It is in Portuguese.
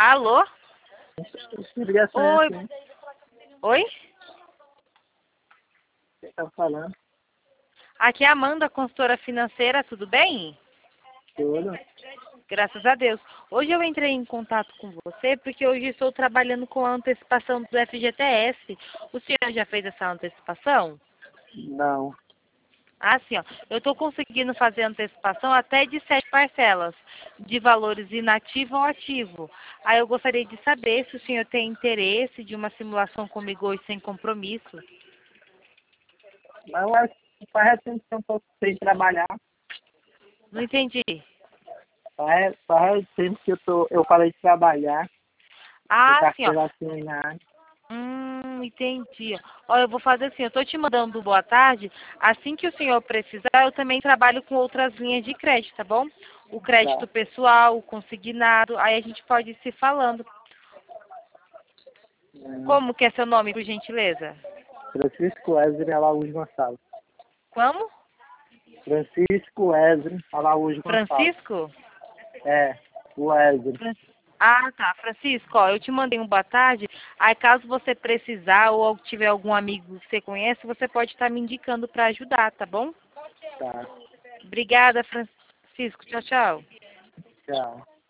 Alô? Ligação é Oi. assim, Oi? quem tá falando? Aqui é a Amanda, consultora financeira, tudo bem? Tudo. Graças a Deus. Hoje eu entrei em contato com você porque hoje estou trabalhando com a antecipação do FGTS. O senhor já fez essa antecipação? Não. Ah, sim, ó. Eu estou conseguindo fazer antecipação até de 7 parcelas, de valores inativo ou ativo. Aí eu gostaria de saber se o senhor tem interesse de uma simulação comigo hoje sem compromisso. Mas eu acho que faz tempo que eu tô sem trabalhar. Não entendi. Faz tempo que eu parei de trabalhar. De Ah, sim, ó. carteira assinada. Entendi. Ó, eu vou fazer assim, eu estou te mandando boa tarde. Assim que o senhor precisar, eu também trabalho com outras linhas de crédito, tá bom? O crédito Tá. pessoal, o consignado, aí a gente pode ir se falando. Como que é seu nome, por gentileza? Francisco Wesley Araújo Gonçalves. Como? Francisco Wesley Araújo Gonçalves. Francisco? É, Wesley. Ah, tá. Francisco, ó, eu te mandei um boa tarde. Aí, caso você precisar ou tiver algum amigo que você conhece, você pode estar me indicando para ajudar, tá bom? Tá. Obrigada, Francisco. Tchau, tchau. Tchau.